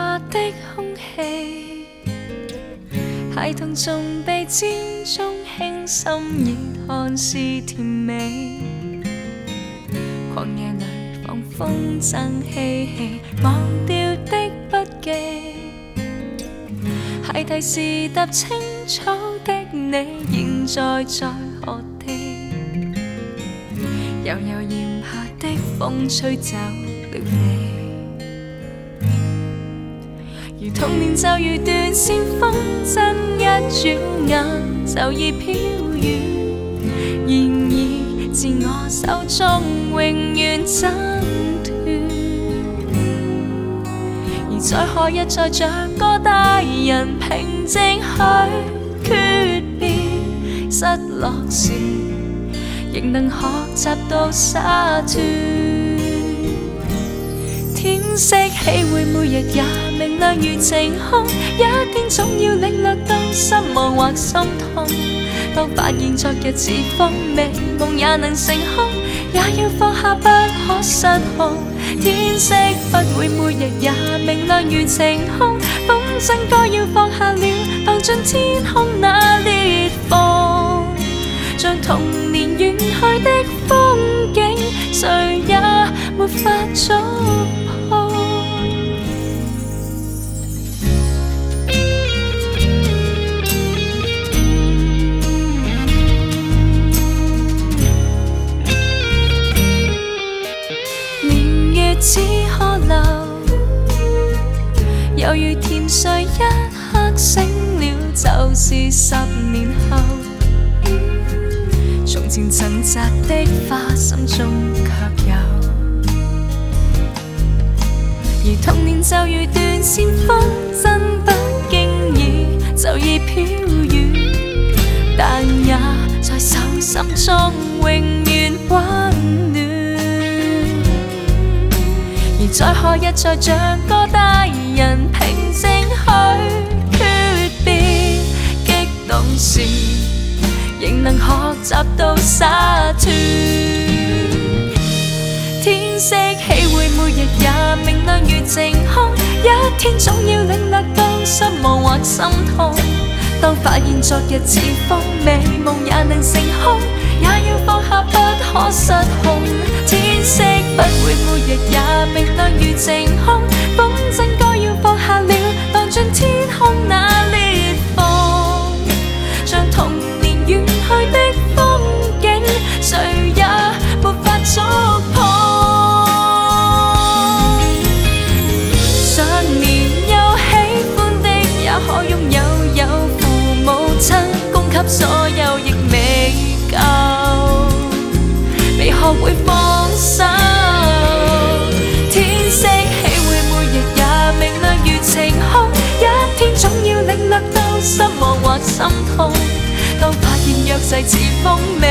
化的空氣，孩童從鼻尖中輕心熱看是甜美，狂野裏放風箏嬉戲，忘掉的筆記，孩提時踏青草的你，現在在何地？悠悠炎夏的風吹走了你。如童年就如斷線風箏，一轉眼就已飄遠。然而自我手中永遠掙斷。而在何日才像個大人平靜去訣別？失落時仍能學習到灑脫。天色起會每日也明亮如晴空，一天總要領略到失望或心痛。當發現昨日似風美夢也能成空，也要放下不可失控。天色不會每日也明亮如晴空，風箏該要放下了，蕩進天空那裂縫，像童年遠去的風景，誰也沒法觸碰。年月只可留，猶如甜睡一刻醒了，就是10年後。從前曾摘的花，心中卻有。而童年就如斷線風箏，不經意就已飄遠，但也在手心中永遠溫暖。而在何日才像個大人平靜去訣別？激動時仍能學習到灑脫。天色起會每日也明亮如晴空，一天總要領略到失望或心痛。當發現昨日似風美夢也能成空，也要放下不可失控。天色不會每日也明亮如晴空，風箏該要放下了，蕩進天空那裂縫，像童年遠去的風景，誰也沒法觸碰。想念有喜歡的，也可擁有，有父母親供給所有亦未夠，未學會放手。天色起會每日也明亮如晴空，一天總要領略到失望或心痛。當發現約誓似風